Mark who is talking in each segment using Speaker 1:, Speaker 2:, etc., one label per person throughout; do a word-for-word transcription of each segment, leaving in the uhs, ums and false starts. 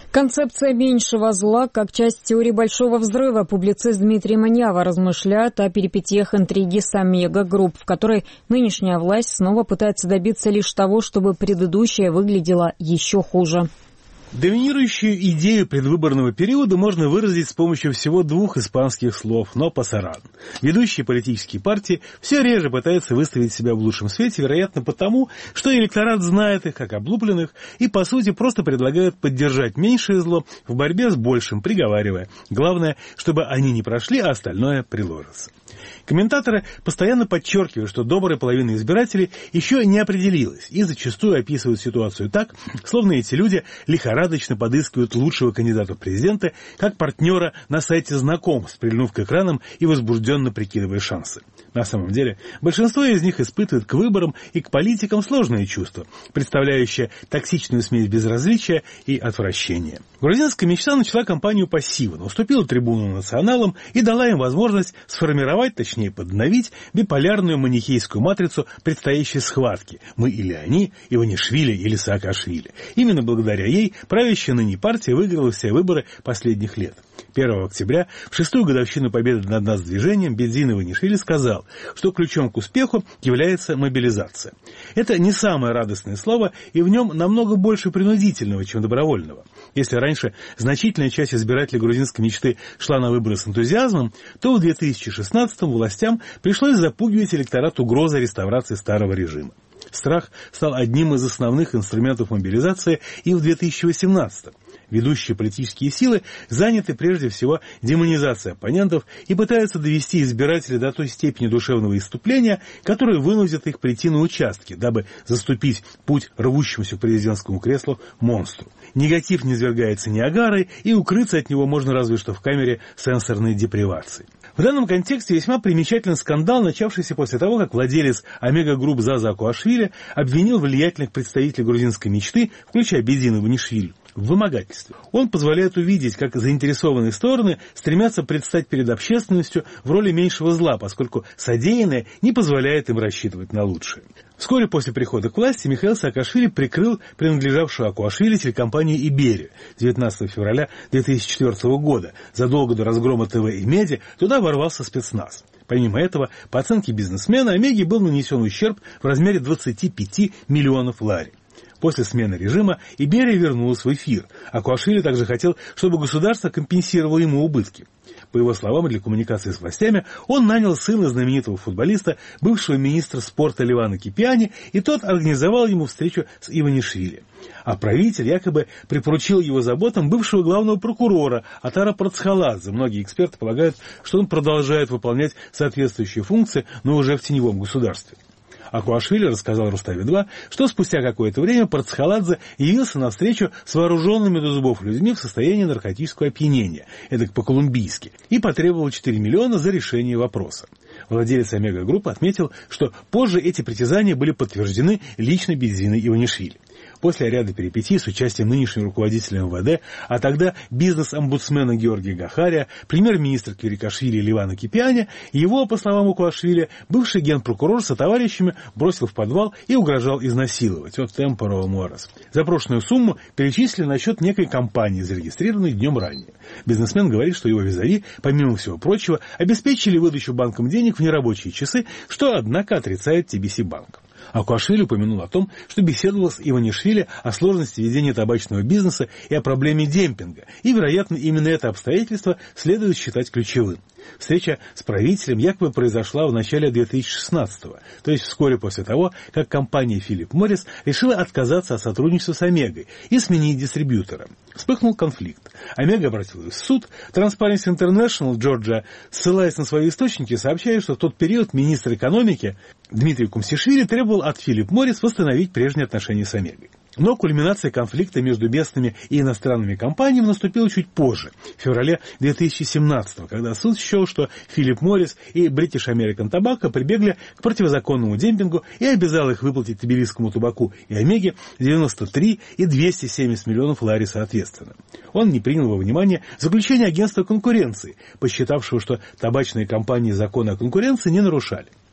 Speaker 1: Концепция меньшего зла как часть теории большого взрыва. Публицист Дмитрий Маньява размышляет о перипетиях интриги с Омега Групп, в которой нынешняя власть снова пытается добиться лишь того, чтобы предыдущая выглядела еще хуже.
Speaker 2: Доминирующую идею предвыборного периода можно выразить с помощью всего двух испанских слов «но пасаран». Ведущие политические партии все реже пытаются выставить себя в лучшем свете, вероятно потому, что электорат знает их как облупленных и, по сути, просто предлагают поддержать меньшее зло в борьбе с большим, приговаривая. Главное, чтобы они не прошли, а остальное приложится. Комментаторы постоянно подчеркивают, что добрая половина избирателей еще не определилась и зачастую описывают ситуацию так, словно эти люди лихорадочно подыскивают лучшего кандидата в президенты, как партнера на сайте знакомств, прильнув к экранам и возбужденно прикидывая шансы. На самом деле, большинство из них испытывает к выборам и к политикам сложные чувства, представляющие токсичную смесь безразличия и отвращения. Грузинская мечта начала кампанию пассивно, уступила трибуну националам и дала им возможность сформировать, точнее подновить, биполярную манихейскую матрицу предстоящей схватки «Мы или они, Иванишвили или Саакашвили». Именно благодаря ей правящая ныне партия выиграла все выборы последних лет. первого октября, в шестую годовщину победы над нацдвижением, Бедзин Иванишвили сказал, что ключом к успеху является мобилизация. Это не самое радостное слово, и в нем намного больше принудительного, чем добровольного. Если раньше значительная часть избирателей грузинской мечты шла на выборы с энтузиазмом, то в две тысячи шестнадцатом властям пришлось запугивать электорат угрозой реставрации старого режима. Страх стал одним из основных инструментов мобилизации и в две тысячи восемнадцатом. Ведущие политические силы заняты прежде всего демонизацией оппонентов и пытаются довести избирателей до той степени душевного исступления, которая вынудит их прийти на участки, дабы заступить путь рвущемуся к президентскому креслу монстру. Негатив низвергается Ниагарой, и укрыться от него можно разве что в камере сенсорной депривации. В данном контексте весьма примечателен скандал, начавшийся после того, как владелец Омега Групп Заза Акуашвили обвинил влиятельных представителей грузинской мечты, включая Бедзина Иванишвили, в вымогательстве. Он позволяет увидеть, как заинтересованные стороны стремятся предстать перед общественностью в роли меньшего зла, поскольку содеянное не позволяет им рассчитывать на лучшее. Вскоре после прихода к власти Михаил Саакашвили прикрыл принадлежавшую Акуашвили телекомпанию «Иберия». девятнадцатого февраля две тысячи четвёртого года, задолго до разгрома ТВ и Меди, туда ворвался спецназ. Помимо этого, по оценке бизнесмена, Омеге был нанесен ущерб в размере двадцати пяти миллионов лари. После смены режима Иберия вернулась в эфир. Акуашвили также хотел, чтобы государство компенсировало ему убытки. По его словам, для коммуникации с властями он нанял сына знаменитого футболиста, бывшего министра спорта Левана Кипиани, и тот организовал ему встречу с Иванишвили. А правитель якобы припоручил его заботам бывшего главного прокурора Атара Парцхаладзе. Многие эксперты полагают, что он продолжает выполнять соответствующие функции, но уже в теневом государстве. Акуашвили рассказал Руставе-два, что спустя какое-то время Парцхаладзе явился на встречу с вооруженными до зубов людьми в состоянии наркотического опьянения, эдак по-колумбийски, и потребовал четыре миллиона за решение вопроса. Владелец Омега Групп отметил, что позже эти притязания были подтверждены лично Бедзиной Иванишвили. После ряда перипетий с участием нынешнего руководителя эм вэ дэ, а тогда бизнес-омбудсмена Георгия Гахария, премьер-министра Квирикашвили Левана Кипиани, его, по словам Акуашвили, бывший генпрокурор со товарищами бросил в подвал и угрожал изнасиловать. Вот темпоро морос. Запрошенную сумму перечислили на счет некой компании, зарегистрированной днем ранее. Бизнесмен говорит, что его визави, помимо всего прочего, обеспечили выдачу банком денег в нерабочие часы, что, однако, отрицает ти би си банк. Акуашвили упомянул о том, что беседовал с Иванишвили о сложности ведения табачного бизнеса и о проблеме демпинга, и, вероятно, именно это обстоятельство следует считать ключевым. Встреча с правителем якобы произошла в начале две тысячи шестнадцатого, то есть вскоре после того, как компания Philip Morris решила отказаться от сотрудничества с Омегой и сменить дистрибьютора. Вспыхнул конфликт. Омега обратилась в суд. Transparency International Джорджия, ссылаясь на свои источники, сообщает, что в тот период министр экономики Дмитрий Кумсишвили требовал от Philip Morris восстановить прежние отношения с Омегой. Но кульминация конфликта между местными и иностранными компаниями наступила чуть позже, в феврале две тысячи семнадцатого, когда суд счел, что Philip Morris и British American Tobacco прибегли к противозаконному демпингу и обязал их выплатить Тбилисскому табаку и Омеге девяносто три и двести семьдесят миллионов лари соответственно. Он не принял во внимание заключение агентства конкуренции, посчитавшего, что табачные компании закона о конкуренции не нарушали.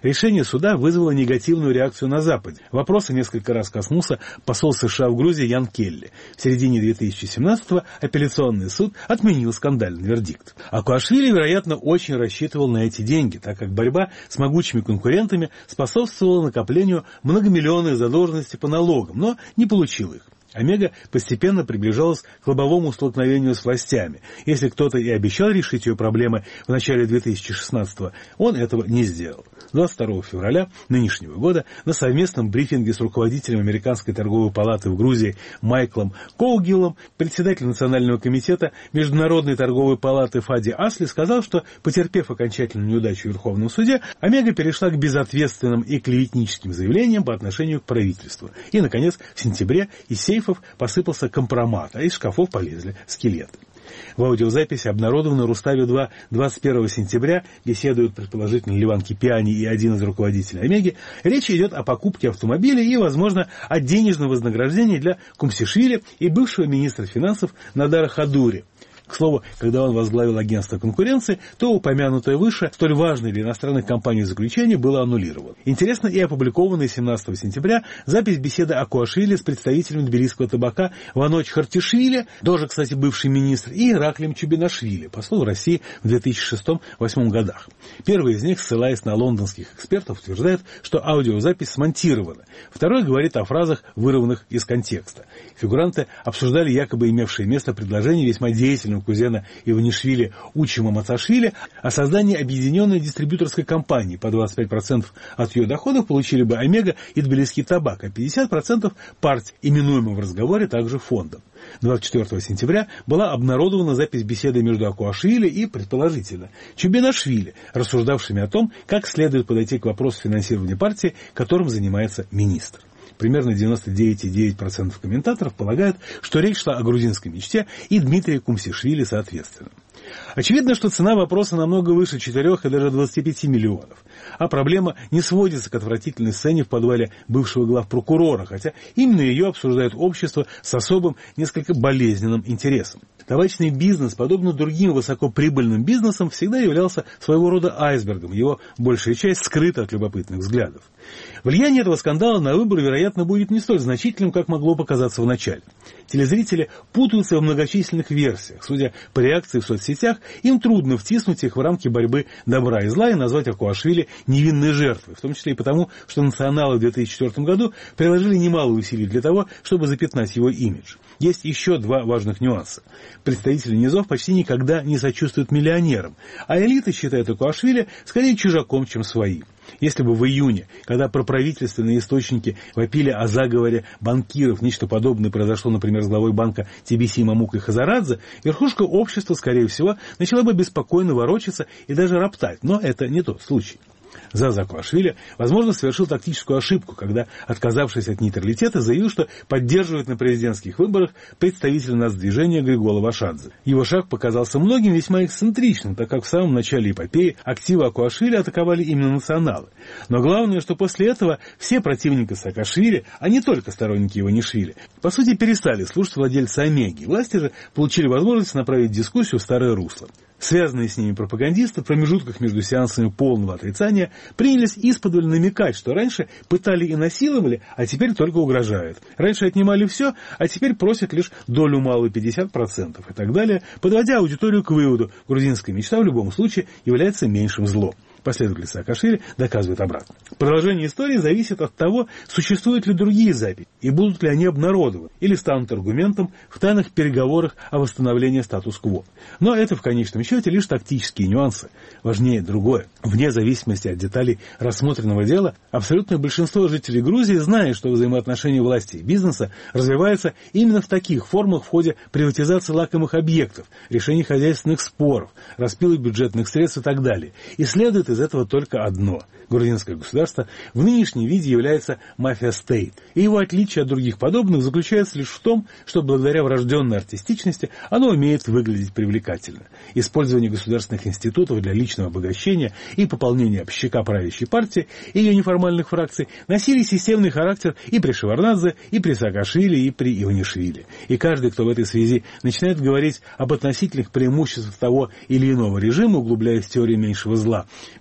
Speaker 2: Решение суда вызвало негативную реакцию на Западе. Вопроса несколько раз коснулся посол США в Грузии Ян Келли. В середине две тысячи семнадцатого апелляционный суд отменил скандальный вердикт. Акуашвили, вероятно, очень рассчитывал на эти деньги, так как борьба с могучими конкурентами способствовала накоплению многомиллионной задолженности по налогам, но не получил их. Омега постепенно приближалась к лобовому столкновению с властями. Если кто-то и обещал решить ее проблемы в начале две тысячи шестнадцатого, он этого не сделал. двадцать второго февраля нынешнего года на совместном брифинге с руководителем Американской торговой палаты в Грузии Майклом Коугиллом председатель Национального комитета Международной торговой палаты Фади Асли сказал, что, потерпев окончательную неудачу в Верховном суде, Омега перешла к безответственным и клеветническим заявлениям по отношению к правительству. И, наконец, в сентябре из сейфа посыпался компромат, а из шкафов полезли скелеты. В аудиозаписи, обнародованной Руставе-два двадцать первого сентября, беседуют предположительно Ливан Кипиани и один из руководителей Омеги, речь идет о покупке автомобиля и, возможно, о денежном вознаграждении для Кумсишвили и бывшего министра финансов Надара Хадури. К слову, когда он возглавил агентство конкуренции, то упомянутое выше, столь важное для иностранных компаний заключение, было аннулировано. Интересно и опубликованная семнадцатого сентября запись беседы Акуашвили с представителем тбилисского табака Ваноч Хартишвили, тоже, кстати, бывший министр, и Ираклием Чубинашвили, посол в России в две тысячи шестом — две тысячи восьмом годах. Первый из них, ссылаясь на лондонских экспертов, утверждает, что аудиозапись смонтирована. Второй говорит о фразах, вырванных из контекста. Фигуранты обсуждали якобы имевшие место предложение весьма деятельного кузена Иванишвили Учима Мацашвили о создании объединенной дистрибьюторской компании. По двадцать пять процентов от ее доходов получили бы Омега и тбилисский табак, а пятьдесят процентов партий, именуемым в разговоре также фондом. двадцать четвёртого сентября была обнародована запись беседы между Акуашвили и, предположительно, Чубинашвили, рассуждавшими о том, как следует подойти к вопросу финансирования партии, которым занимается министр. Примерно девяносто девять целых девять десятых процента комментаторов полагают, что речь шла о грузинской мечте и Дмитрия Кумсишвили соответственно. Очевидно, что цена вопроса намного выше четырёх и даже двадцати пяти миллионов. А проблема не сводится к отвратительной сцене в подвале бывшего главпрокурора, хотя именно ее обсуждает общество с особым, несколько болезненным интересом. Табачный бизнес, подобно другим высокоприбыльным бизнесам, всегда являлся своего рода айсбергом, его большая часть скрыта от любопытных взглядов. Влияние этого скандала на выбор, вероятно, будет не столь значительным, как могло показаться в начале. Телезрители путаются в многочисленных версиях. Судя по реакции в соцсетях, им трудно втиснуть их в рамки борьбы добра и зла и назвать Акуашвили невинной жертвой, в том числе и потому, что националы в две тысячи четвёртом году приложили немало усилий для того, чтобы запятнать его имидж. Есть еще два важных нюанса. Представители низов почти никогда не сочувствуют миллионерам, а элита считает Акуашвили скорее чужаком, чем своим. Если бы в июне, когда проправительственные источники вопили о заговоре банкиров, нечто подобное произошло, например, с главой банка Ти Би Си Мамукой Хазарадзе, верхушка общества, скорее всего, начала бы беспокойно ворочаться и даже роптать, но это не тот случай. Заза Акуашвили, возможно, совершил тактическую ошибку, когда, отказавшись от нейтралитета, заявил, что поддерживает на президентских выборах представителя нацдвижения Григола Вашадзе. Его шаг показался многим весьма эксцентричным, так как в самом начале эпопеи активы Акуашвили атаковали именно националы. Но главное, что после этого все противники Саакашвили, а не только сторонники Иванишвили, по сути перестали слушать владельца Омеги. Власти же получили возможность направить дискуссию в старое русло. Связанные с ними пропагандисты в промежутках между сеансами полного отрицания принялись исподволь намекать, что раньше пытали и насиловали, а теперь только угрожают. Раньше отнимали все, а теперь просят лишь долю малую пятьдесят процентов и так далее, подводя аудиторию к выводу: грузинская мечта в любом случае является меньшим злом. Последователи Саакашвили доказывают обратно. Продолжение истории зависит от того, существуют ли другие записи, и будут ли они обнародованы, или станут аргументом в тайных переговорах о восстановлении статус-кво. Но это в конечном счете лишь тактические нюансы. Важнее другое. Вне зависимости от деталей рассмотренного дела, абсолютное большинство жителей Грузии знает, что взаимоотношения власти и бизнеса развиваются именно в таких формах в ходе приватизации лакомых объектов, решения хозяйственных споров, распила бюджетных средств и так далее. И следует из этого только одно. Грузинское государство в нынешнем виде является мафия-стейт, и его отличие от других подобных заключается лишь в том, что благодаря врожденной артистичности оно умеет выглядеть привлекательно. Использование государственных институтов для личного обогащения и пополнения общака правящей партии и ее неформальных фракций носили системный характер и при Шеварднадзе, и при Саакашвили, и при Иванишвили. И каждый, кто в этой связи начинает говорить об относительных преимуществах того или иного режима, углубляясь в теорию меньшего зла,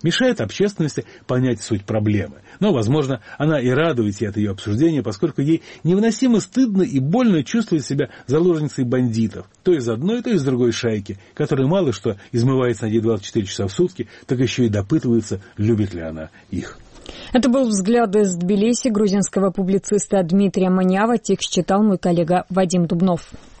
Speaker 2: мешает общественности понять суть проблемы. Но, возможно, она и радуется от ее обсуждения, поскольку ей невыносимо стыдно и больно чувствовать себя заложницей бандитов, то из одной, то из другой шайки, которые мало что измывается на ней двадцать четыре часа в сутки, так еще и допытываются, любит ли она их.
Speaker 1: Это был взгляд из Тбилиси грузинского публициста Дмитрия Маньява. Текст читал мой коллега Вадим Дубнов.